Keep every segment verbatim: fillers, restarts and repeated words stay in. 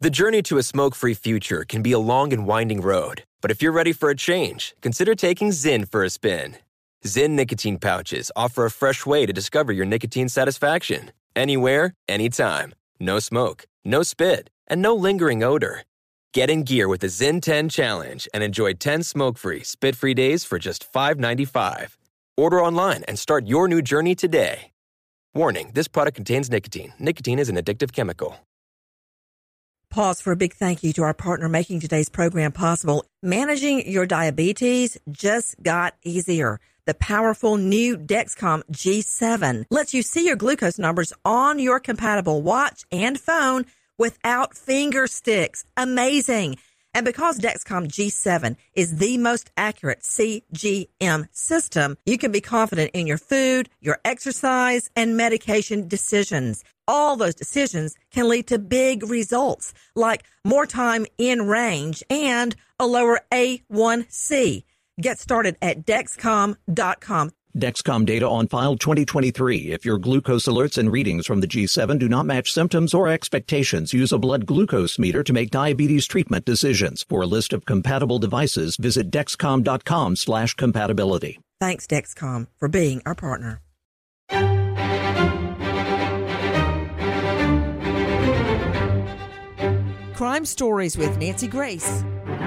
The journey to a smoke-free future can be a long and winding road, but if you're ready for a change, consider taking Zyn for a spin. Zyn nicotine pouches offer a fresh way to discover your nicotine satisfaction. Anywhere, anytime. No smoke, no spit, and no lingering odor. Get in gear with the Zyn ten Challenge and enjoy ten smoke-free, spit-free days for just five dollars and ninety-five cents. Order online and start your new journey today. Warning, this product contains nicotine. Nicotine is an addictive chemical. Pause for a big thank you to our partner making today's program possible. Managing your diabetes just got easier. The powerful new Dexcom G seven lets you see your glucose numbers on your compatible watch and phone without finger sticks. Amazing. And because Dexcom G seven is the most accurate C G M system, you can be confident in your food, your exercise, and medication decisions. All those decisions can lead to big results, like more time in range and a lower A one C. Get started at Dexcom dot com. Dexcom data on file twenty twenty-three. If your glucose alerts and readings from the G seven do not match symptoms or expectations, use a blood glucose meter to make diabetes treatment decisions. For a list of compatible devices, visit Dexcom dot com slash compatibility. Thanks, Dexcom, for being our partner. Crime Stories with Nancy Grace.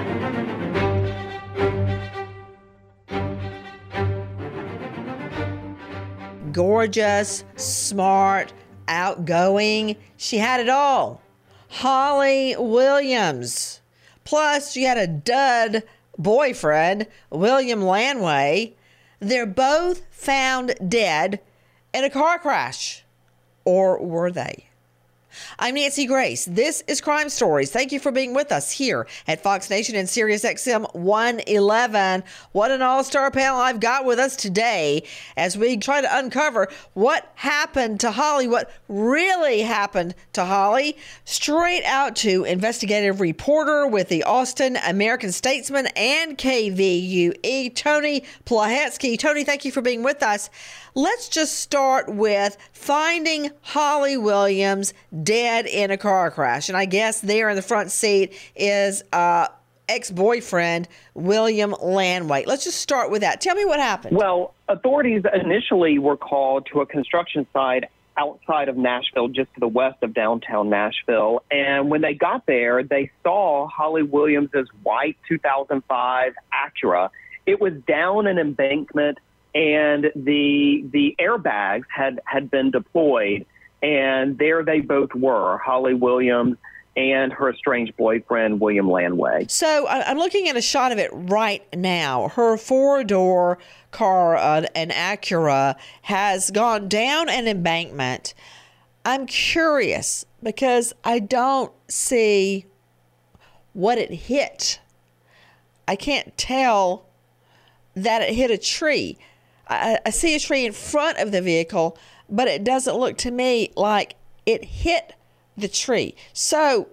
Gorgeous, smart, outgoing. She had it all. Holly Williams. Plus, she had a dud boyfriend, William Lanway. They're both found dead in a car crash. Or were they? I'm Nancy Grace. This is Crime Stories. Thank you for being with us here at Fox Nation and Sirius X M one eleven. What an all-star panel I've got with us today as we try to uncover what happened to Holly, what really happened to Holly. Straight out to investigative reporter with the Austin American Statesman and K V U E, Tony Plahetsky. Tony, thank you for being with us. Let's just start with finding Holly Williams dead in a car crash. And I guess there in the front seat is uh, ex-boyfriend William Lanway. Let's just start with that. Tell me what happened. Well, authorities initially were called to a construction site outside of Nashville, just to the west of downtown Nashville. And when they got there, they saw Holly Williams' white two thousand five Acura. It was down an embankment, and the the airbags had, had been deployed, and there they both were, Holly Williams and her estranged boyfriend, William Lanway. So I'm looking at a shot of it right now. Her four-door car, uh, an Acura, has gone down an embankment. I'm curious because I don't see what it hit. I can't tell that it hit a tree. I, I see a tree in front of the vehicle, but it doesn't look to me like it hit the tree. So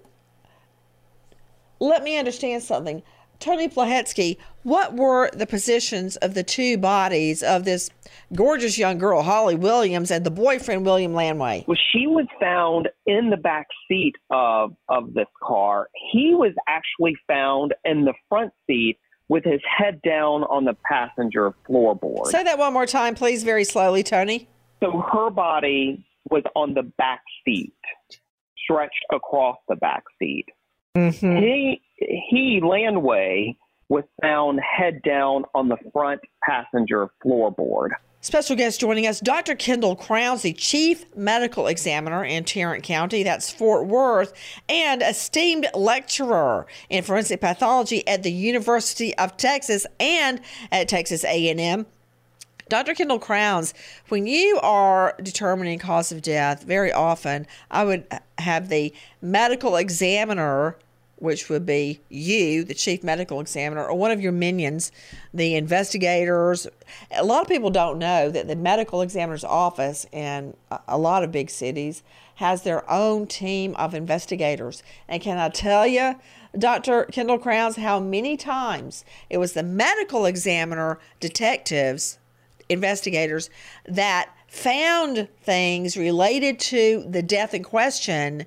let me understand something. Tony Plahetsky, what were the positions of the two bodies of this gorgeous young girl, Holly Williams, and the boyfriend, William Lanway? Well, she was found in the back seat of, of this car. He was actually found in the front seat with his head down on the passenger floorboard. Say that one more time, please, very slowly, Tony. So her body was on the back seat, stretched across the back seat. Mm-hmm. He, he, Lanway, was found head down on the front passenger floorboard. Special guest joining us, Doctor Kendall Crowns, the chief medical examiner in Tarrant County, that's Fort Worth, and esteemed lecturer in forensic pathology at the University of Texas and at Texas A and M. Doctor Kendall Crowns, when you are determining cause of death, very often I would have the medical examiner, which would be you, the chief medical examiner, or one of your minions, the investigators. A lot of people don't know that the medical examiner's office in a lot of big cities has their own team of investigators. And can I tell you, Doctor Kendall Crowns, how many times it was the medical examiner detectives, investigators, that found things related to the death in question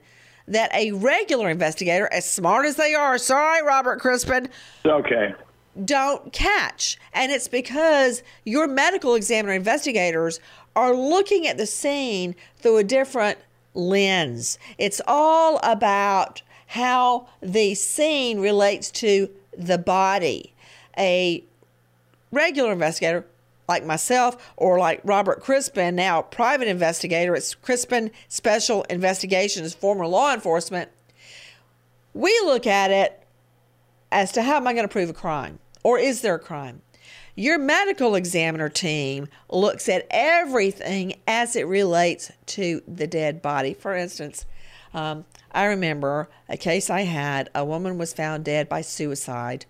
that a regular investigator, as smart as they are, sorry, Robert Crispin, Okay. don't catch. And it's because your medical examiner investigators are looking at the scene through a different lens. It's all about how the scene relates to the body. A regular investigator like myself or like Robert Crispin, now private investigator, it's Crispin Special Investigations, former law enforcement, we look at it as to how am I going to prove a crime, or is there a crime? Your medical examiner team looks at everything as it relates to the dead body. For instance, um, I remember a case I had. A woman was found dead by suicide.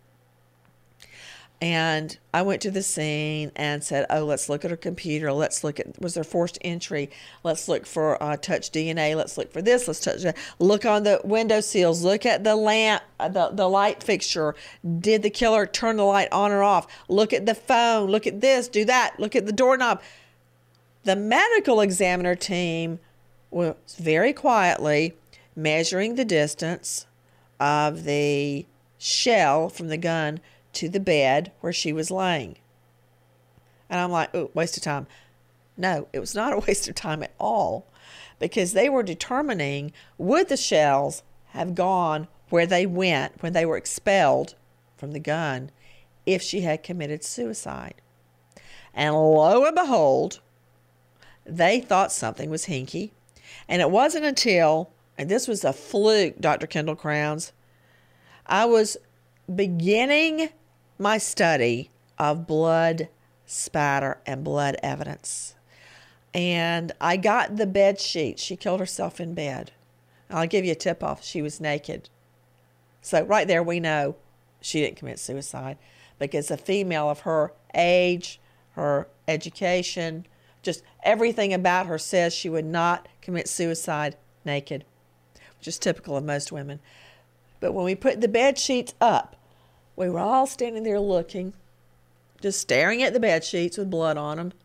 And I went to the scene and said, oh, let's look at her computer. Let's look at, was there forced entry? Let's look for uh, touch D N A. Let's look for this. Let's touch that. Look on the window sills. Look at the lamp, the, the light fixture. Did the killer turn the light on or off? Look at the phone. Look at this. Do that. Look at the doorknob. The medical examiner team was very quietly measuring the distance of the shell from the gun to the bed where she was laying. And I'm like, oh, waste of time. No, it was not a waste of time at all, because they were determining, would the shells have gone where they went when they were expelled from the gun if she had committed suicide. And lo and behold, they thought something was hinky. And it wasn't until, and this was a fluke, Doctor Kendall Crowns, I was beginning my study of blood spatter and blood evidence. And I got the bed sheet. She killed herself in bed. I'll give you a tip off. She was naked. So right there we know she didn't commit suicide, because a female of her age, her education, just everything about her says she would not commit suicide naked, which is typical of most women. But when we put the bed sheets up, we were all standing there looking, just staring at the bed sheets with blood on them.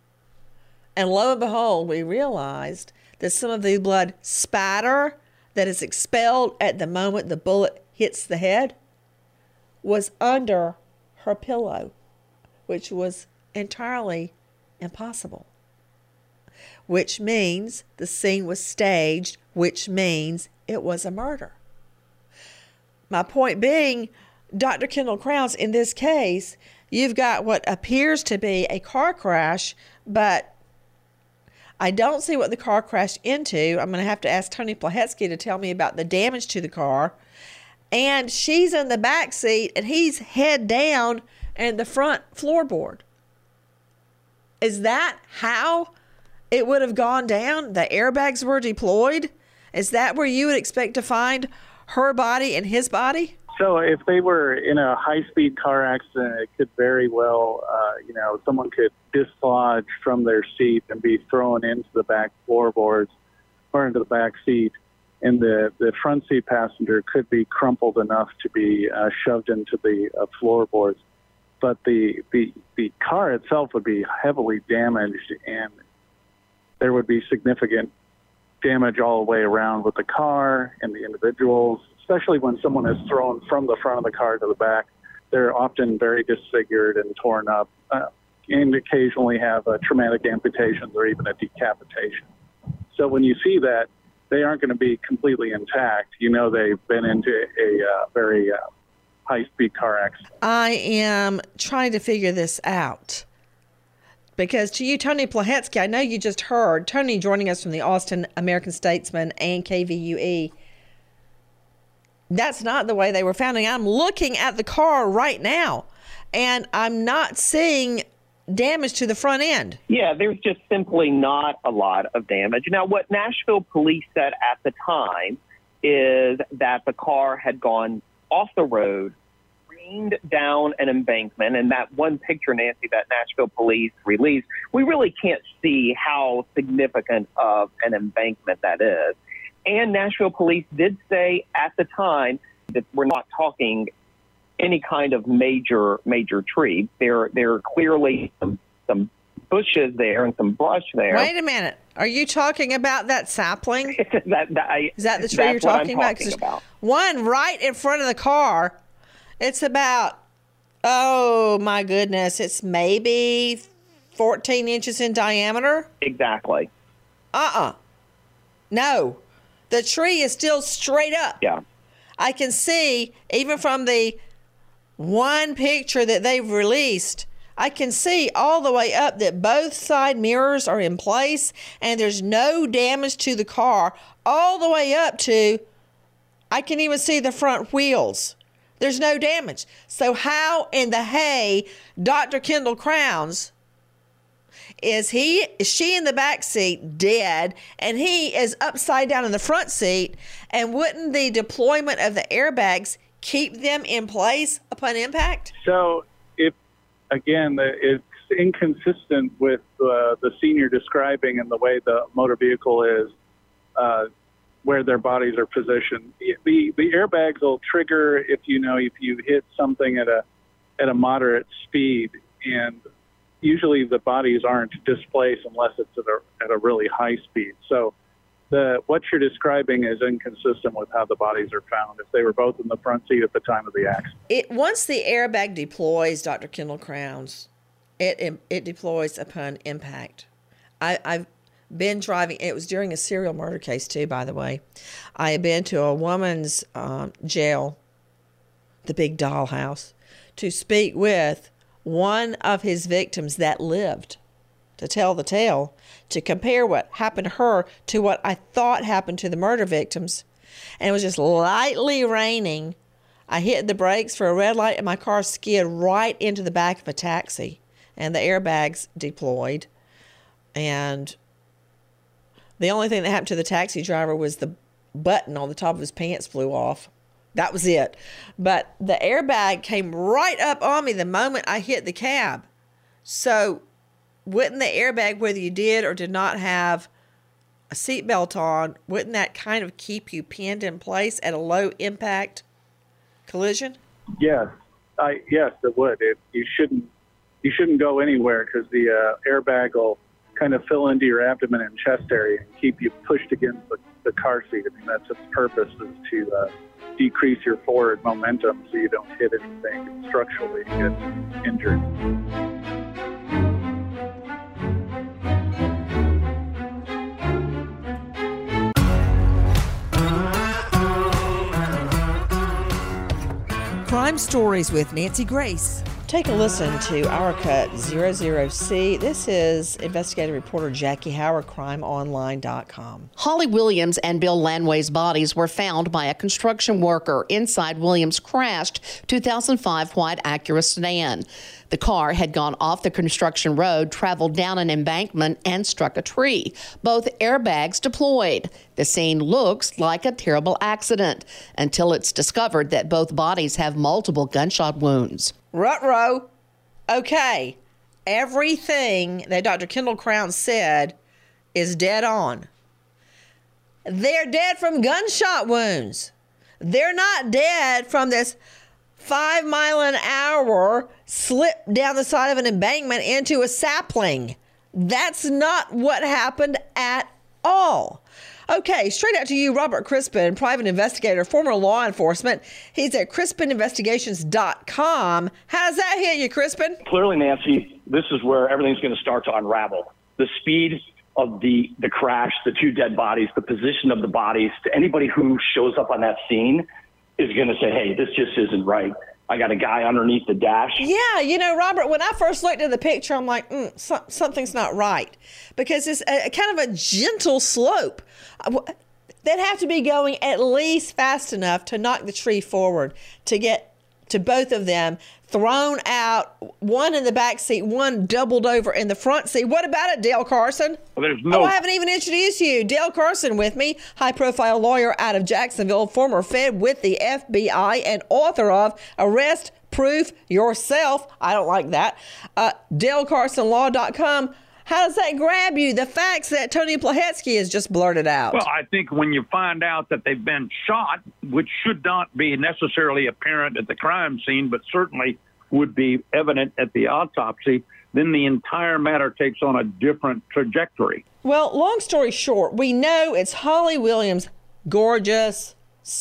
And lo and behold, we realized that some of the blood spatter that is expelled at the moment the bullet hits the head was under her pillow, which was entirely impossible. Which means the scene was staged, which means it was a murder. My point being, Doctor Kendall Crowns, in this case, you've got what appears to be a car crash, but I don't see what the car crashed into. I'm going to have to ask Tony Plahetsky to tell me about the damage to the car. And she's in the back seat, and he's head down and the front floorboard. Is that how it would have gone down? The airbags were deployed? Is that where you would expect to find her body and his body? So if they were in a high-speed car accident, it could very well, uh, you know, someone could dislodge from their seat and be thrown into the back floorboards or into the back seat, and the, the front seat passenger could be crumpled enough to be uh, shoved into the uh, floorboards. But the, the, the car itself would be heavily damaged, and there would be significant damage all the way around with the car and the individuals. Especially when someone is thrown from the front of the car to the back, they're often very disfigured and torn up, uh, and occasionally have uh, traumatic amputations or even a decapitation. So when you see that, they aren't going to be completely intact. You know they've been into a uh, very uh, high-speed car accident. I am trying to figure this out. Because to you, Tony Plahetsky, I know you just heard Tony joining us from the Austin American Statesman and K V U E. That's not the way they were found. I'm looking at the car right now, and I'm not seeing damage to the front end. Yeah, there's just simply not a lot of damage. Now, what Nashville police said at the time is that the car had gone off the road, careened down an embankment, and that one picture, Nancy, that Nashville police released, we really can't see how significant of an embankment that is. And Nashville police did say at the time that we're not talking any kind of major major tree. There, there are clearly some, some bushes there and some brush there. Wait a minute. Are you talking about that sapling? that, that, I, Is that the tree you're talking, what I'm about? talking about? One right in front of the car. It's about, oh my goodness, it's maybe fourteen inches in diameter. Exactly. Uh-uh. No. The tree is still straight up. Yeah. I can see, even from the one picture that they've released, I can see all the way up that both side mirrors are in place and there's no damage to the car, all the way up to, I can even see the front wheels. There's no damage. So how in the hay, Doctor Kendall Crowns, is he, is she in the back seat dead and he is upside down in the front seat, and wouldn't the deployment of the airbags keep them in place upon impact? So if, again, the, it's inconsistent with uh, the senior describing and the way the motor vehicle is, uh, where their bodies are positioned. The the airbags will trigger if you know if you hit something at a at a moderate speed, and usually the bodies aren't displaced unless it's at a at a really high speed. So the what you're describing is inconsistent with how the bodies are found. If they were both in the front seat at the time of the accident, It once the airbag deploys, Doctor Kendall Crowns, it it, it deploys upon impact. I, I've been driving. It was during a serial murder case too, by the way. I had been to a woman's um, jail, the Big Dollhouse, to speak with one of his victims that lived, to tell the tale, to compare what happened to her to what I thought happened to the murder victims. And it was just lightly raining. I hit the brakes for a red light and my car skid right into the back of a taxi, and the airbags deployed. And the only thing that happened to the taxi driver was the button on the top of his pants flew off. That was it. But the airbag came right up on me the moment I hit the cab. So wouldn't the airbag, whether you did or did not have a seatbelt on, wouldn't that kind of keep you pinned in place at a low impact collision? yes, I yes it would. It, you shouldn't you shouldn't go anywhere because the uh, airbag will kind of fill into your abdomen and chest area and keep you pushed against the, the car seat. I mean, that's its purpose, is to uh, decrease your forward momentum so you don't hit anything structurally and get injured. Crime Stories with Nancy Grace. Take a listen to Our Cut zero zero C. This is investigative reporter Jackie Howard, crime online dot com. Holly Williams and Bill Lanway's bodies were found by a construction worker inside Williams' crashed two thousand five white Acura sedan. The car had gone off the construction road, traveled down an embankment, and struck a tree. Both airbags deployed. The scene looks like a terrible accident until it's discovered that both bodies have multiple gunshot wounds. Ruh-roh. Okay. Everything that Doctor Kendall Crowns said is dead on. They're dead from gunshot wounds. They're not dead from this five mile an hour slip down the side of an embankment into a sapling. That's not what happened at all. Okay, straight out to you, Robert Crispin, private investigator, former law enforcement. He's at crispin investigations dot com. How does that hit you, Crispin? Clearly, Nancy, this is where everything's going to start to unravel. The speed of the, the crash, the two dead bodies, the position of the bodies, to anybody who shows up on that scene is going to say, hey, this just isn't right. I got a guy underneath the dash. Yeah, you know, Robert, when I first looked at the picture, I'm like, mm, so, something's not right. Because it's a, a kind of a gentle slope. They'd have to be going at least fast enough to knock the tree forward, to get to both of them thrown out, one in the back seat, one doubled over in the front seat. What about it, Dale Carson? Well, there's no... Oh, I haven't even introduced you. Dale Carson with me, high-profile lawyer out of Jacksonville, former Fed with the F B I, and author of Arrest Proof Yourself. I don't like that. Uh, Dale Carson Law dot com. How does that grab you, the facts that Tony Plahetsky has just blurted out? Well, I think when you find out that they've been shot, which should not be necessarily apparent at the crime scene, but certainly would be evident at the autopsy, then the entire matter takes on a different trajectory. Well, long story short, we know it's Holly Williams, gorgeous,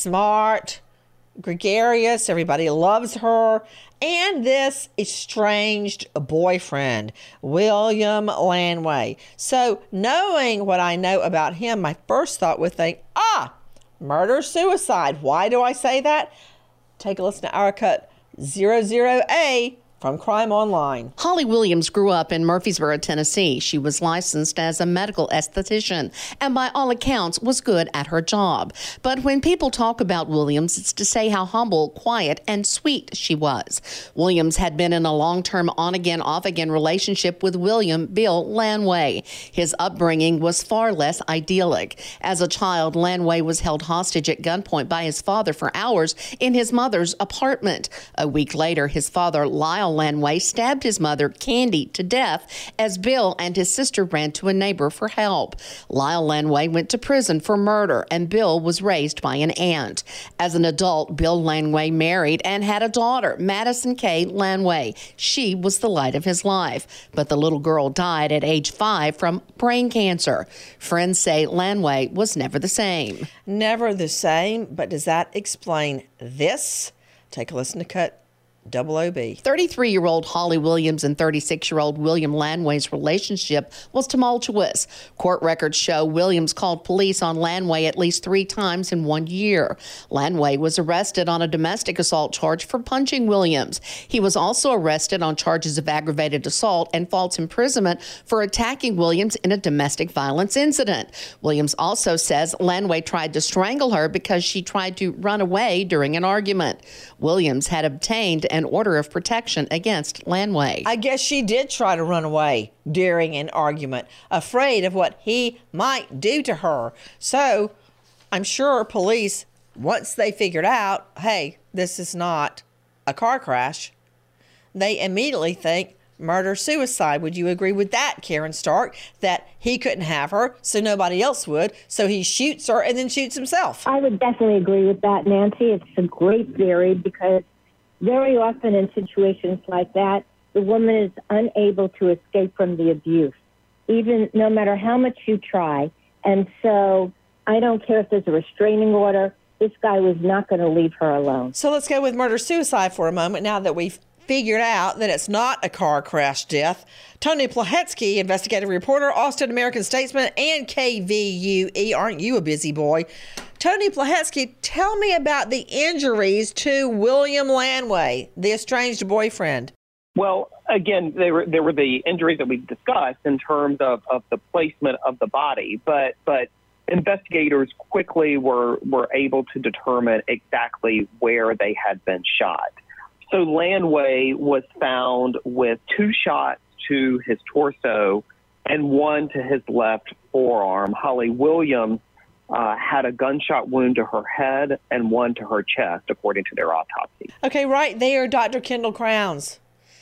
smart, gregarious, everybody loves her, and this estranged boyfriend, William Lanway. So knowing what I know about him, my first thought would think, ah, murder-suicide. Why do I say that? Take a listen to our cut zero zero A from Crime Online. Holly Williams grew up in Murfreesboro, Tennessee. She was licensed as a medical esthetician and by all accounts was good at her job. But when people talk about Williams, it's to say how humble, quiet, and sweet she was. Williams had been in a long-term on-again, off-again relationship with William Bill Lanway. His upbringing was far less idyllic. As a child, Lanway was held hostage at gunpoint by his father for hours in his mother's apartment. A week later, his father, Lyle Lanway, stabbed his mother, Candy, to death as Bill and his sister ran to a neighbor for help. Lyle Lanway went to prison for murder, and Bill was raised by an aunt. As an adult, Bill Lanway married and had a daughter, Madison Kay Lanway. She was the light of his life, but the little girl died at age five from brain cancer. Friends say Lanway was never the same. Never the same, but does that explain this? Take a listen to cut Double O B. thirty-three-year-old Holly Williams and thirty-six-year-old William Lanway's relationship was tumultuous. Court records show Williams called police on Lanway at least three times in one year. Lanway was arrested on a domestic assault charge for punching Williams. He was also arrested on charges of aggravated assault and false imprisonment for attacking Williams in a domestic violence incident. Williams also says Lanway tried to strangle her because she tried to run away during an argument. Williams had obtained an order of protection against Lanway. I guess she did try to run away during an argument, afraid of what he might do to her. So I'm sure police, once they figured out, hey, this is not a car crash, they immediately think murder-suicide. Would you agree with that, Karen Stark, that he couldn't have her, so nobody else would, so he shoots her and then shoots himself? I would definitely agree with that, Nancy. It's a great theory because very often in situations like that, the woman is unable to escape from the abuse, even no matter how much you try. And so I don't care if there's a restraining order. This guy was not going to leave her alone. So let's go with murder-suicide for a moment now that we've figured out that it's not a car crash death. Tony Plahetsky, investigative reporter, Austin American-Statesman, and K V U E. Aren't you a busy boy? Tony Plahetsky, tell me about the injuries to William Lanway, the estranged boyfriend. Well, again, there were there were the injuries that we discussed in terms of, of the placement of the body, but but investigators quickly were were able to determine exactly where they had been shot. So Lanway was found with two shots to his torso and one to his left forearm. Holly Williams uh, had a gunshot wound to her head and one to her chest, according to their autopsy. Okay, right there, Doctor Kendall Crowns.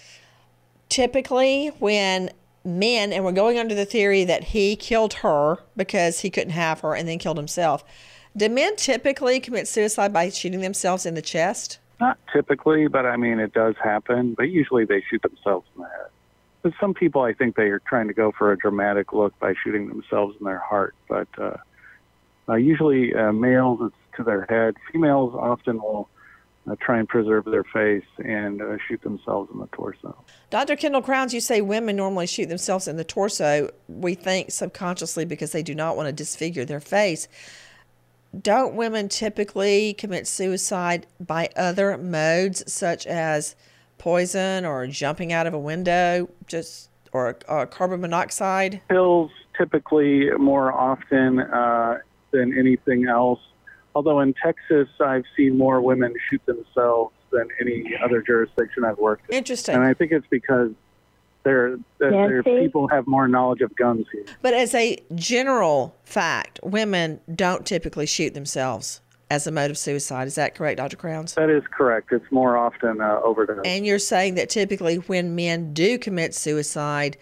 Typically, when men, and we're going under the theory that he killed her because he couldn't have her and then killed himself, do men typically commit suicide by shooting themselves in the chest? Not typically, but I mean, it does happen. But usually they shoot themselves in the head. But some people, I think they are trying to go for a dramatic look by shooting themselves in their heart. But uh, uh, usually uh, males, it's to their head. Females often will uh, try and preserve their face and uh, shoot themselves in the torso. Doctor Kendall Crowns, you say women normally shoot themselves in the torso. We think subconsciously because they do not want to disfigure their face. Don't women typically commit suicide by other modes, such as poison or jumping out of a window, just or, or carbon monoxide? Pills typically more often uh, than anything else. Although in Texas, I've seen more women shoot themselves than any other jurisdiction I've worked in. Interesting. And I think it's because There, there people have more knowledge of guns here. But as a general fact, women don't typically shoot themselves as a mode of suicide. Is that correct, Doctor Crowns? That is correct. It's more often uh, overdose. And you're saying that typically when men do commit suicide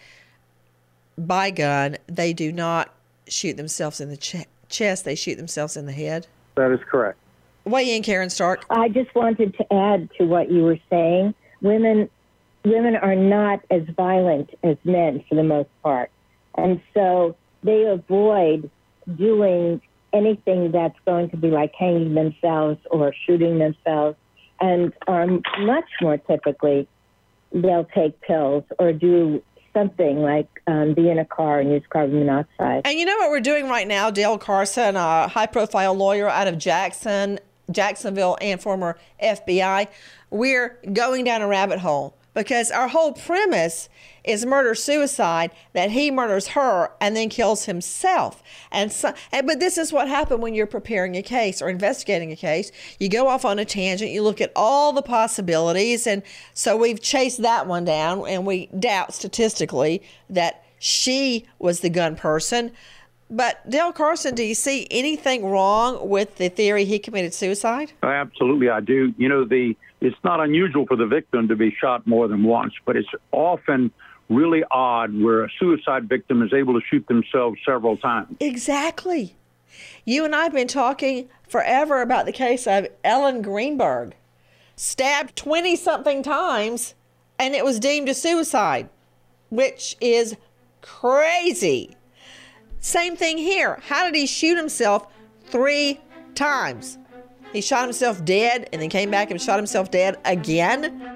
by gun, they do not shoot themselves in the ch- chest, they shoot themselves in the head? That is correct. Weigh in, Karen Stark. I just wanted to add to what you were saying. Women women are not as violent as men for the most part. And so they avoid doing anything that's going to be like hanging themselves or shooting themselves, and are much more typically they'll take pills or do something like um, be in a car and use carbon monoxide. And you know what we're doing right now? Dale Carson, a high-profile lawyer out of Jackson, Jacksonville and former F B I, we're going down a rabbit hole because our whole premise is murder-suicide, that he murders her and then kills himself. And so, and, but this is what happened when you're preparing a case or investigating a case. You go off on a tangent, you look at all the possibilities, and so we've chased that one down, and we doubt statistically that she was the gun person. But Dale Carson, do you see anything wrong with the theory he committed suicide? Absolutely, I do. You know, the it's not unusual for the victim to be shot more than once, but it's often really odd where a suicide victim is able to shoot themselves several times. Exactly. You and I have been talking forever about the case of Ellen Greenberg, stabbed twenty-something times, and it was deemed a suicide, which is crazy. Same thing here. How did he shoot himself three times? He shot himself dead and then came back and shot himself dead again?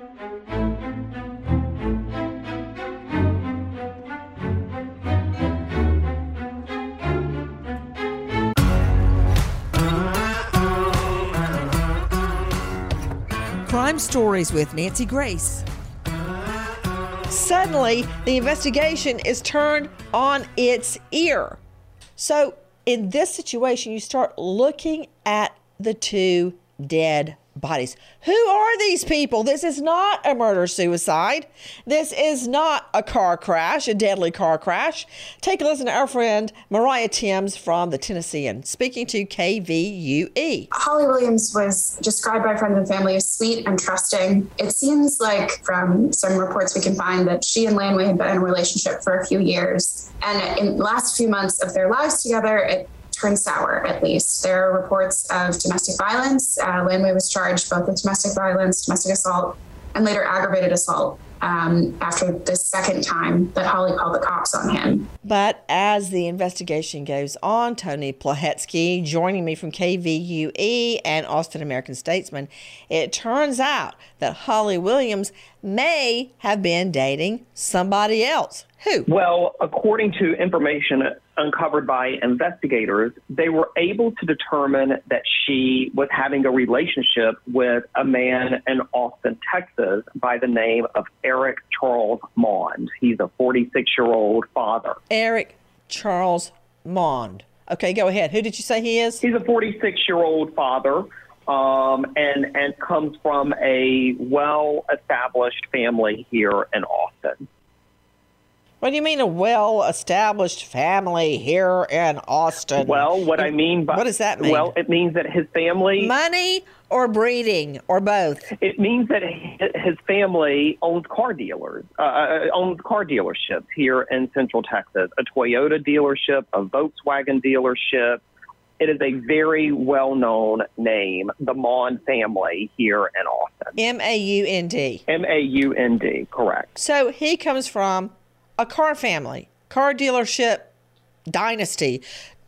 Crime Stories with Nancy Grace. Suddenly, the investigation is turned on its ear. So, in this situation, you start looking at the two dead bodies. Who are these people? This is not a murder-suicide. This is not a car crash, a deadly car crash. Take a listen to our friend Mariah Timms from the Tennessean, speaking to K V U E. Holly Williams was described by friends and family as sweet and trusting. It seems like from some reports we can find that she and Lanway had been in a relationship for a few years. And in the last few months of their lives together, it turned sour, at least. There are reports of domestic violence. Uh, Lanway was charged both with domestic violence, domestic assault, and later aggravated assault um, after the second time that Holly called the cops on him. But as the investigation goes on, Tony Plahetsky joining me from K V U E and Austin American Statesman, it turns out that Holly Williams may have been dating somebody else. Who? Well, according to information uncovered by investigators, they were able to determine that she was having a relationship with a man in Austin, Texas, by the name of Eric Charles Mond. He's a forty-six-year-old father. Eric Charles Mond. Okay, go ahead. Who did you say he is? He's a forty-six-year-old father. Um, and, and comes from a well-established family here in Austin. What do you mean a well-established family here in Austin? Well, what I mean by... What does that mean? Well, it means that his family... Money or breeding or both? It means that his family owns car dealers, uh, owns car dealerships here in Central Texas, a Toyota dealership, a Volkswagen dealership. It is a very well-known name, the Mond family here in Austin. M A U N D. M A U N D, correct. So he comes from a car family, car dealership dynasty.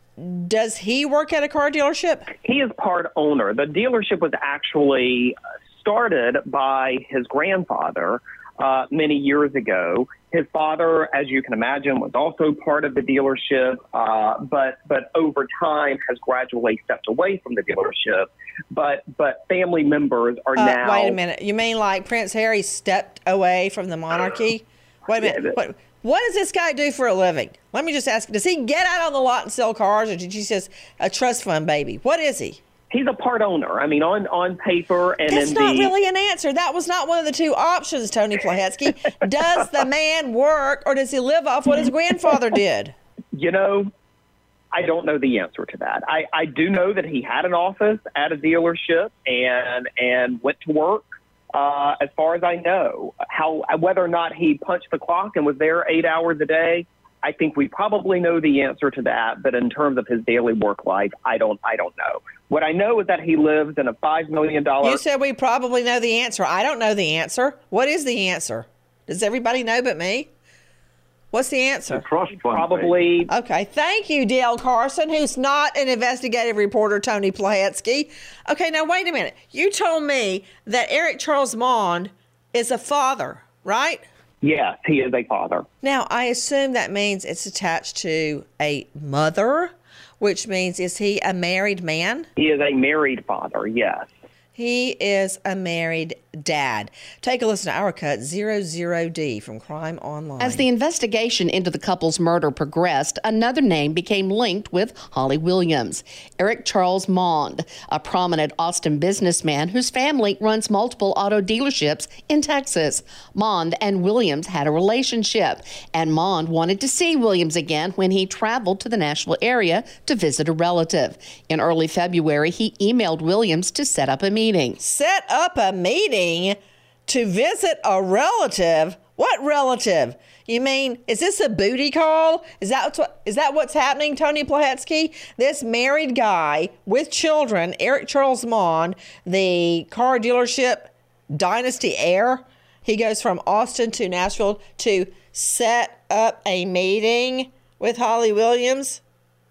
Does he work at a car dealership? He is part owner. The dealership was actually started by his grandfather uh, many years ago. His father, as you can imagine, was also part of the dealership, uh, but but over time has gradually stepped away from the dealership. But but family members are uh, now... Wait a minute. You mean like Prince Harry stepped away from the monarchy? Wait a minute. What, what does this guy do for a living? Let me just ask. Does he get out on the lot and sell cars, or did you just a trust fund baby? What is he? He's a part owner. I mean, on, on paper and That's in not the... really an answer. That was not one of the two options, Tony Plahetsky. Does the man work, or does he live off what his grandfather did? You know, I don't know the answer to that. I, I do know that he had an office at a dealership and and went to work, uh, as far as I know. How whether or not he punched the clock and was there eight hours a day, I think we probably know the answer to that. But in terms of his daily work life, I don't I don't know. What I know is that he lives in a five million dollars... You said we probably know the answer. I don't know the answer. What is the answer? Does everybody know but me? What's the answer? The trust fund. Probably. Okay, thank you, Dale Carson, who's not an investigative reporter, Tony Plahatsky. Okay, now wait a minute. You told me that Eric Charles Mond is a father, right? Yes, he is a father. Now, I assume that means it's attached to a mother, which means, is he a married man? He is a married father, yes. He is a married dad. Take a listen to our cut, zero zero D from Crime Online. As the investigation into the couple's murder progressed, another name became linked with Holly Williams. Eric Charles Mond, a prominent Austin businessman whose family runs multiple auto dealerships in Texas. Mond and Williams had a relationship, and Mond wanted to see Williams again when he traveled to the Nashville area to visit a relative. In early February, he emailed Williams to set up a meeting. Set up a meeting to visit a relative? What relative? You mean, is this a booty call? Is that what is that what's happening, Tony Plahatsky? This married guy with children, Eric Charles Mond, the car dealership Dynasty Air, he goes from Austin to Nashville to set up a meeting with Holly Williams?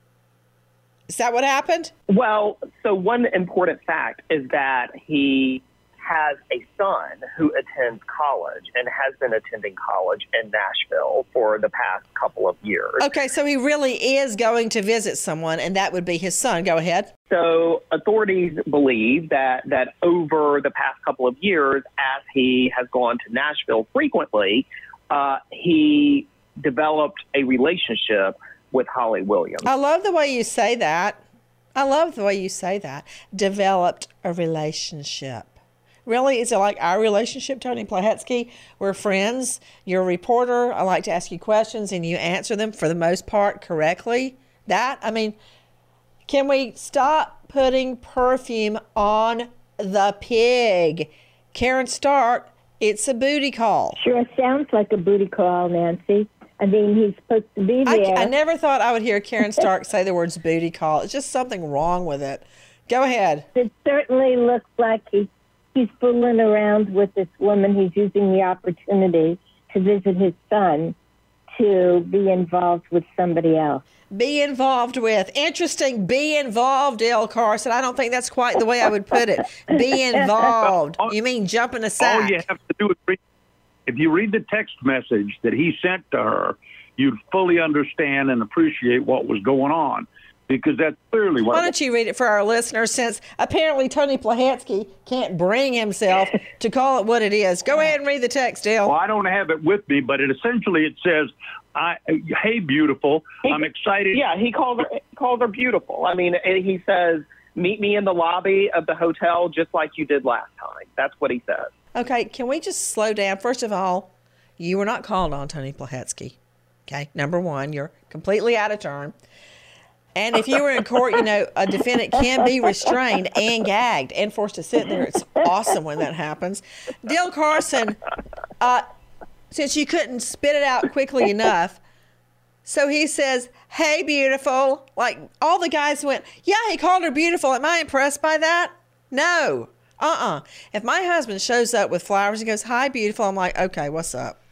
Is that what happened? Well, so one important fact is that he has a son who attends college and has been attending college in Nashville for the past couple of years. Okay, so he really is going to visit someone, and that would be his son. Go ahead. So authorities believe that, that over the past couple of years, as he has gone to Nashville frequently, uh, he developed a relationship with Holly Williams. I love the way you say that. I love the way you say that. Developed a relationship. Really? Is it like our relationship, Tony Plahatsky? We're friends. You're a reporter. I like to ask you questions and you answer them for the most part correctly. That, I mean, can we stop putting perfume on the pig? Karen Stark, it's a booty call. Sure sounds like a booty call, Nancy. I mean, he's supposed to be there. I, I never thought I would hear Karen Stark say the words booty call. It's just something wrong with it. Go ahead. It certainly looks like he, he's fooling around with this woman. He's using the opportunity to visit his son to be involved with somebody else. Be involved with. Interesting. Be involved, Dale Carson. I don't think that's quite the way I would put it. Be involved. You mean jump in a sack. All you have to do is read. If you read the text message that he sent to her, you'd fully understand and appreciate what was going on, because that's clearly what. Why don't you read it for our listeners, since apparently Tony Plahatsky can't bring himself to call it what it is. Go ahead and read the text, Dale. Well, I don't have it with me, but it essentially it says, I, hey, beautiful, he, I'm excited. Yeah, he calls her, calls her beautiful. I mean, he says, meet me in the lobby of the hotel just like you did last time. That's what he says. Okay, can we just slow down? First of all, you were not called on, Tony Plahatsky. Okay, number one, you're completely out of turn. And if you were in court, you know, a defendant can be restrained and gagged and forced to sit there. It's awesome when that happens. Dale Carson, uh, since you couldn't spit it out quickly enough, so he says, hey, beautiful. Like, all the guys went, yeah, he called her beautiful. Am I impressed by that? No. Uh-uh. If my husband shows up with flowers and goes, hi, beautiful, I'm like, okay, what's up?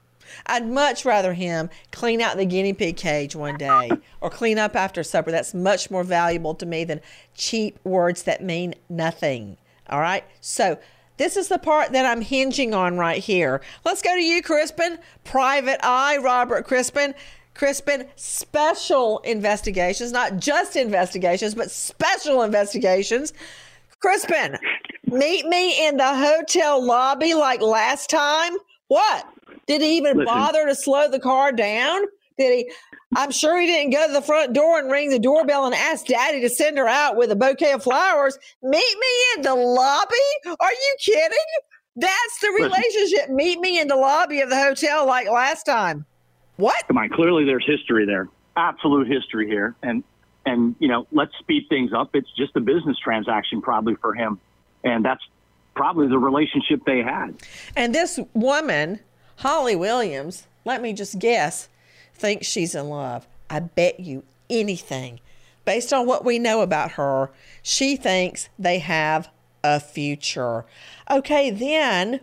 I'd much rather him clean out the guinea pig cage one day or clean up after supper. That's much more valuable to me than cheap words that mean nothing. All right? So this is the part that I'm hinging on right here. Let's go to you, Crispin. Private Eye, Robert Crispin. Crispin, special investigations, not just investigations, but special investigations. Crispin, meet me in the hotel lobby like last time. What? Did he even Listen. bother to slow the car down? Did he? I'm sure he didn't go to the front door and ring the doorbell and ask Daddy to send her out with a bouquet of flowers. Meet me in the lobby? Are you kidding? That's the relationship. Listen. Meet me in the lobby of the hotel like last time. What? Come on, clearly there's history there. Absolute history here. And And, you know, let's speed things up. It's just a business transaction probably for him. And that's probably the relationship they had. And this woman, Holly Williams, let me just guess, thinks she's in love. I bet you anything. Based on what we know about her, she thinks they have a future. Okay, then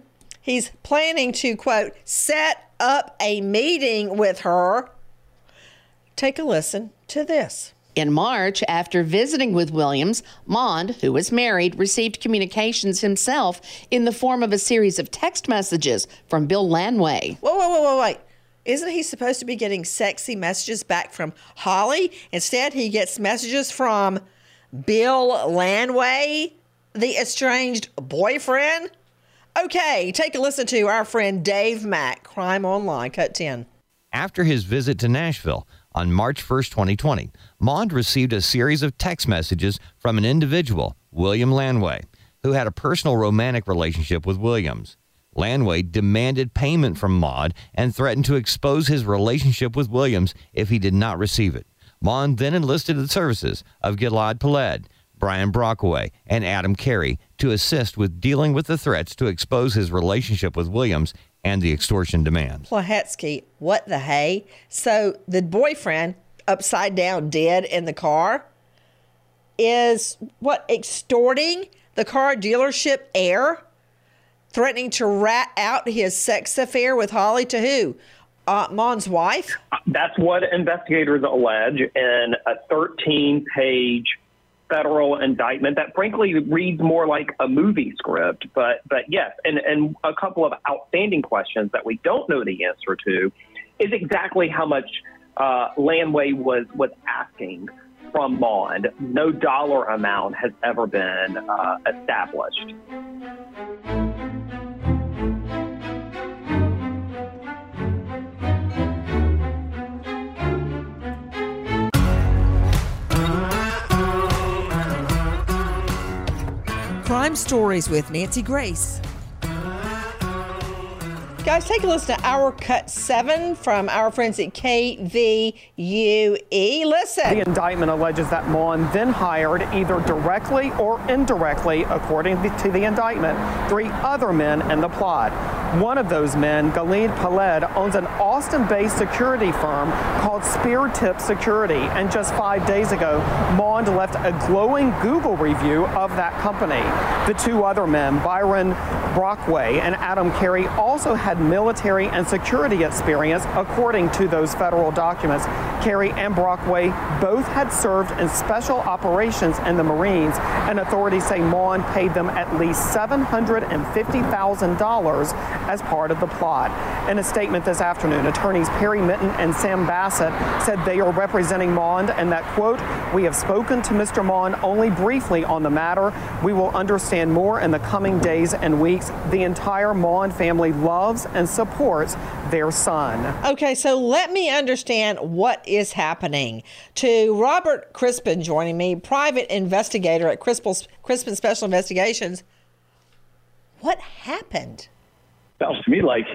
he's planning to, quote, set up a meeting with her. Take a listen to this. In March, after visiting with Williams, Mond, who was married, received communications himself in the form of a series of text messages from Bill Lanway. Whoa, whoa, whoa, whoa, wait. Isn't he supposed to be getting sexy messages back from Holly? Instead, he gets messages from Bill Lanway, the estranged boyfriend? Okay, take a listen to our friend Dave Mack, Crime Online, Cut ten. After his visit to Nashville on March first, twenty twenty, Mond received a series of text messages from an individual, William Lanway, who had a personal romantic relationship with Williams. Lanway demanded payment from Mond and threatened to expose his relationship with Williams if he did not receive it. Mond then enlisted the services of Gilad Peled, Brian Brockway, and Adam Carey to assist with dealing with the threats to expose his relationship with Williams and the extortion demands. Plahetsky, what the hey? So the boyfriend, upside down dead in the car, is what, extorting the car dealership heir? Threatening to rat out his sex affair with Holly to who? Uh, Mond's wife? That's what investigators allege in a thirteen-page federal indictment that frankly reads more like a movie script. But but yes, and, and a couple of outstanding questions that we don't know the answer to is exactly how much uh, Lanway was, was asking from Mond. No dollar amount has ever been uh, established. Crime Stories with Nancy Grace. Guys, take a listen to our Cut seven from our friends at K V U E. Listen. The indictment alleges that Mond then hired, either directly or indirectly, according to the indictment, three other men in the plot. One of those men, Gilad Peled, owns an Austin-based security firm called Spear Tip Security, and just five days ago, Mond left a glowing Google review of that company. The two other men, Byron Brockway and Adam Carey, also had military and security experience, according to those federal documents. Carey and Brockway both had served in special operations in the Marines, and authorities say Mond paid them at least seven hundred fifty thousand dollars as part of the plot. In a statement this afternoon, attorneys Perry Minton and Sam Bassett said they are representing Mond and that, quote, "We have spoken to Mister Mond only briefly on the matter. We will understand more in the coming days and weeks. The entire Mond family loves and supports their son." Okay, so let me understand what is happening. To Robert Crispin joining me, private investigator at Crispin Special Investigations. What happened? Sounds to me like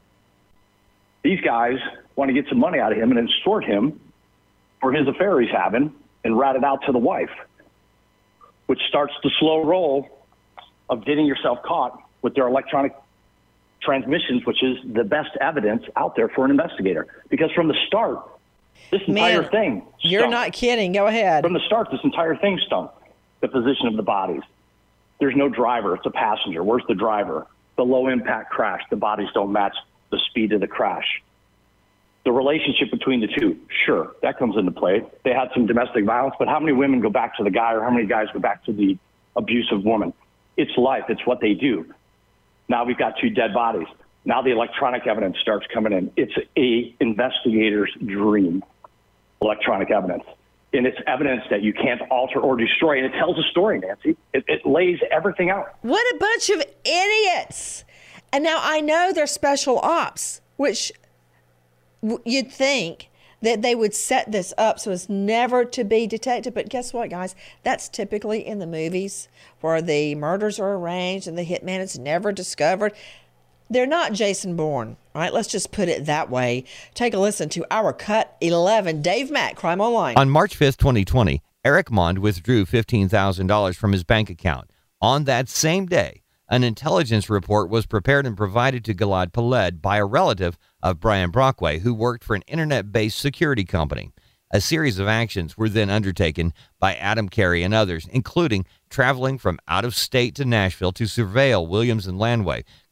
these guys want to get some money out of him and extort him for his affair he's having and rat it out to the wife, which starts the slow roll of getting yourself caught with their electronic transmissions, which is the best evidence out there for an investigator. Because from the start, this entire Man, thing stunk. You're not kidding. Go ahead. From the start, this entire thing stunk. The position of the bodies. There's no driver. It's a passenger. Where's the driver? The low-impact crash. The bodies don't match the speed of the crash. The relationship between the two, sure, that comes into play. They had some domestic violence, but how many women go back to the guy or how many guys go back to the abusive woman? It's life. It's what they do. Now we've got two dead bodies. Now the electronic evidence starts coming in. It's a investigator's dream, electronic evidence. And it's evidence that you can't alter or destroy. And it tells a story, Nancy. It, it lays everything out. What a bunch of idiots. And now I know they're special ops, which w- you'd think that they would set this up so it's never to be detected. But guess what, guys? That's typically in the movies where the murders are arranged and the hitman is never discovered. They're not Jason Bourne, all right? Let's just put it that way. Take a listen to our Cut eleven. Dave Mack, Crime Online. On March fifth, twenty twenty, Eric Mond withdrew fifteen thousand dollars from his bank account. On that same day, an intelligence report was prepared and provided to Gilad Peled by a relative of Brian Brockway, who worked for an internet-based security company. A series of actions were then undertaken by Adam Carey and others, including traveling from out of state to Nashville to surveil Williams and Lanway,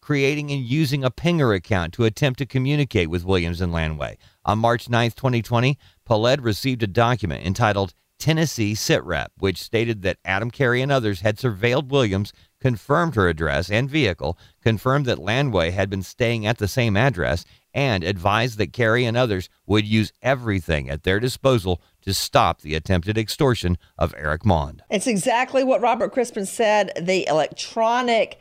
creating and using a Pinger account to attempt to communicate with Williams and Landway. On March ninth, twenty twenty, Paled received a document entitled Tennessee Sitrep, which stated that Adam Carey and others had surveilled Williams, confirmed her address and vehicle, confirmed that Landway had been staying at the same address, and advised that Carey and others would use everything at their disposal to stop the attempted extortion of Eric Mond. It's exactly what Robert Crispin said. The electronic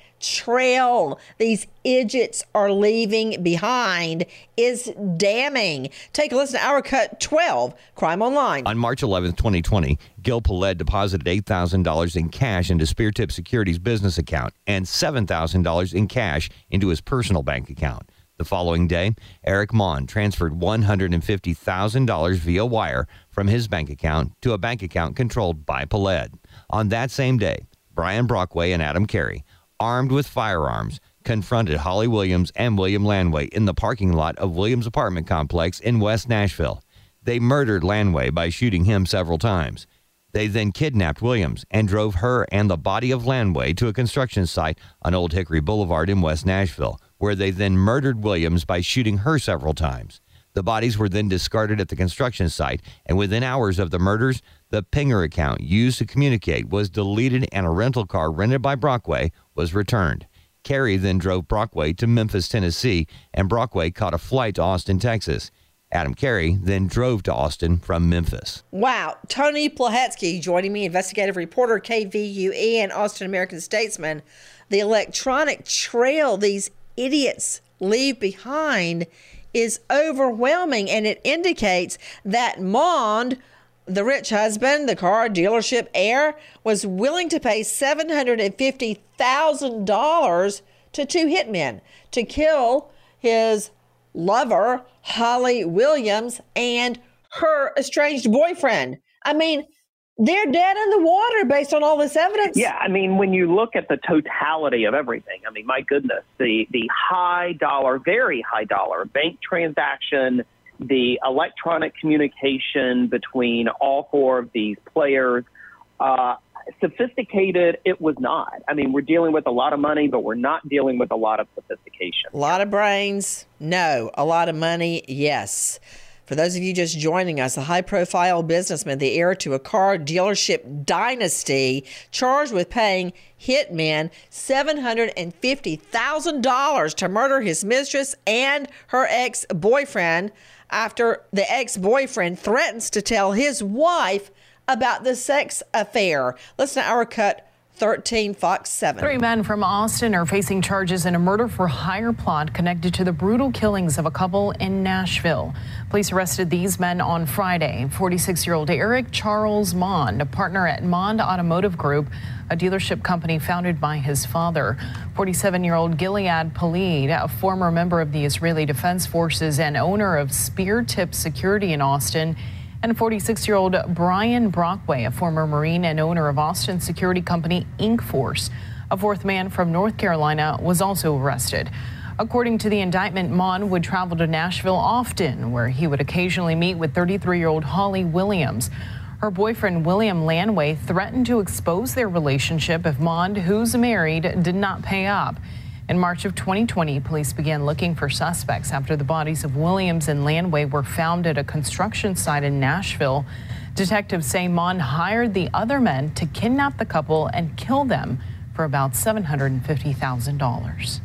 trail these idiots are leaving behind is damning. Take a listen to our cut twelve, Crime Online. On March eleventh, twenty twenty, Gil Paled deposited eight thousand dollars in cash into Spear Tip Securities' business account and seven thousand dollars in cash into his personal bank account. The following day, Eric Mond transferred one hundred fifty thousand dollars via wire from his bank account to a bank account controlled by Paled. On that same day, Brian Brockway and Adam Carey, armed with firearms, confronted Holly Williams and William Landway in the parking lot of Williams' apartment complex in West Nashville. They murdered Landway by shooting him several times. They then kidnapped Williams and drove her and the body of Landway to a construction site on Old Hickory Boulevard in West Nashville, where they then murdered Williams by shooting her several times. The bodies were then discarded at the construction site, and within hours of the murders, the Pinger account used to communicate was deleted and a rental car rented by Brockway was returned. Carey then drove Brockway to Memphis, Tennessee, and Brockway caught a flight to Austin, Texas. Adam Carey then drove to Austin from Memphis. Wow. Tony Plahetsky joining me, investigative reporter, K V U E and Austin American-Statesman. The electronic trail these idiots leave behind is overwhelming, and it indicates that Mond, the rich husband, the car dealership heir, was willing to pay seven hundred fifty thousand dollars to two hitmen to kill his lover, Holly Williams, and her estranged boyfriend. I mean, they're dead in the water based on all this evidence. Yeah, I mean, when you look at the totality of everything, I mean, my goodness, the, the high dollar, very high dollar bank transaction, the electronic communication between all four of these players, uh, sophisticated, it was not. I mean, we're dealing with a lot of money, but we're not dealing with a lot of sophistication. A lot of brains, no. A lot of money, yes. For those of you just joining us, a high-profile businessman, the heir to a car dealership dynasty, charged with paying hitmen seven hundred fifty thousand dollars to murder his mistress and her ex-boyfriend after the ex-boyfriend threatens to tell his wife about the sex affair. Listen to our cut thirteen, Fox seven. Three men from Austin are facing charges in a murder for hire plot connected to the brutal killings of a couple in Nashville. Police arrested these men on Friday. forty-six-year-old Eric Charles Mond, a partner at Mond Automotive Group, a dealership company founded by his father. forty-seven-year-old Gilead Paled, a former member of the Israeli Defense Forces and owner of Spear Tip Security in Austin, and forty-six-year-old Brian Brockway, a former Marine and owner of Austin security company Ink Force. A fourth man from North Carolina was also arrested. According to the indictment, Mond would travel to Nashville often, where he would occasionally meet with thirty-three-year-old Holly Williams. Her boyfriend, William Landway, threatened to expose their relationship if Mond, who's married, did not pay up. In March of twenty twenty, police began looking for suspects after the bodies of Williams and Landway were found at a construction site in Nashville. Detectives say Mond hired the other men to kidnap the couple and kill them for about seven hundred fifty thousand dollars.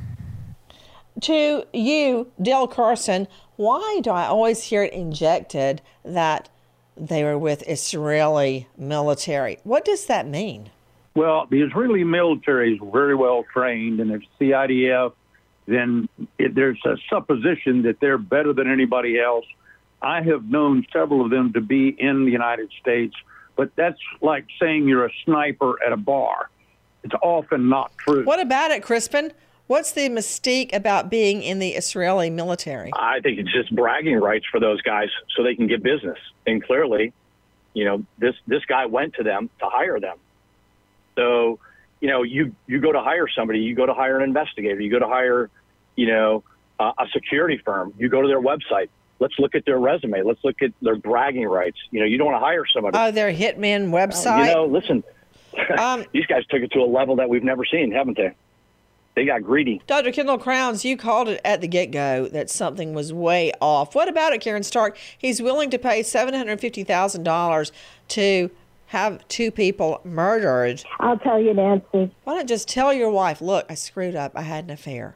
To you, Dale Carson, why do I always hear it injected that they were with Israeli military? What does that mean? Well, the Israeli military is very well trained, and if it's the I D F, then it, there's a supposition that they're better than anybody else. I have known several of them to be in the United States, but that's like saying you're a sniper at a bar. It's often not true. What about it, Crispin? What's the mystique about being in the Israeli military? I think it's just bragging rights for those guys so they can get business. And clearly, you know, this, this guy went to them to hire them. So, you know, you, you go to hire somebody, you go to hire an investigator, you go to hire, you know, uh, a security firm, you go to their website. Let's look at their resume. Let's look at their bragging rights. You know, you don't want to hire somebody. Oh, their hitman website? Uh, you know, listen, um, these guys took it to a level that we've never seen, haven't they? they got greedy. Doctor Kendall Crowns, you called it at the get-go that something was way off. What about it, Karen Stark? He's willing to pay seven hundred fifty thousand dollars to have two people murdered. I'll tell you, Nancy. Why not just tell your wife, look, I screwed up, I had an affair.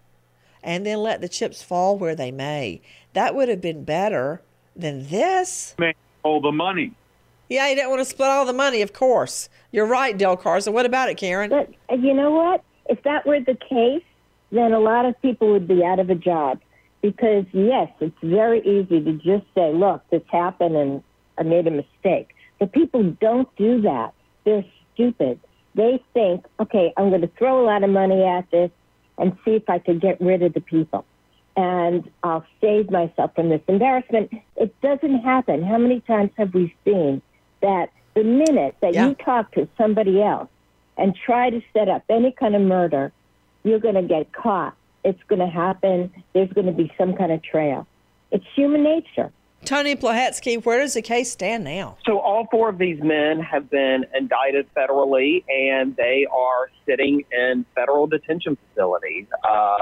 And then let the chips fall where they may. That would have been better than this. Make all the money. Yeah, you didn't want to split all the money, of course. You're right, Del Carson. What about it, Karen? But uh, you know what? If that were the case, then a lot of people would be out of a job. Because, yes, it's very easy to just say, look, this happened and I made a mistake. But people don't do that. They're stupid. They think, okay, I'm going to throw a lot of money at this and see if I can get rid of the people. And I'll save myself from this embarrassment. It doesn't happen. How many times have we seen that the minute that yeah. you talk to somebody else and try to set up any kind of murder, you're going to get caught. It's going to happen. There's going to be some kind of trail. It's human nature. Tony Plahetsky, where does the case stand now? So all four of these men have been indicted federally, and they are sitting in federal detention facilities. Uh,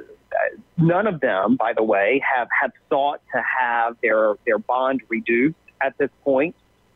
none of them, by the way, have, have sought to have their, their bond reduced at this point.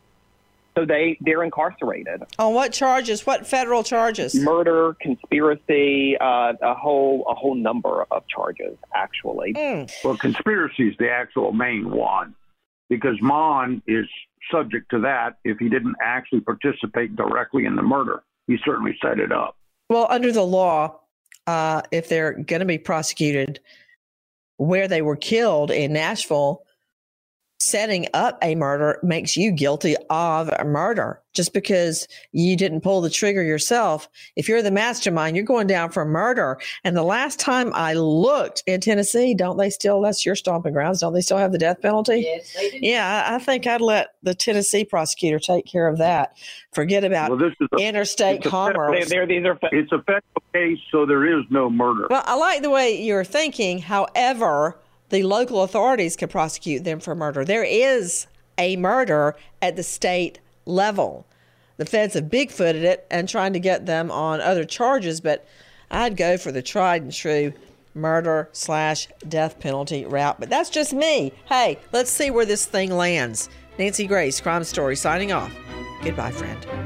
So they, they're incarcerated. On what charges? What federal charges? Murder, conspiracy, uh, a whole a whole number of charges, actually. Mm. Well, conspiracy is the actual main one, because Mon is subject to that if he didn't actually participate directly in the murder. He certainly set it up. Well, under the law, uh, if they're going to be prosecuted where they were killed in Nashville, setting up a murder makes you guilty of a murder. Just because you didn't pull the trigger yourself, if you're the mastermind, you're going down for murder. And the last time I looked in Tennessee, don't they still, that's your stomping grounds, don't they still have the death penalty? Yes, they do. Yeah, I think I'd let the Tennessee prosecutor take care of that. Forget about well, this is a, interstate commerce. They're, they're, these are, it's a federal case, so there is no murder. Well, I like the way you're thinking. However, the local authorities can prosecute them for murder. There is a murder at the state level. The feds have Bigfooted it and trying to get them on other charges, but I'd go for the tried and true murder slash death penalty route. But that's just me. Hey, let's see where this thing lands. Nancy Grace, Crime Story, signing off. Goodbye, friend.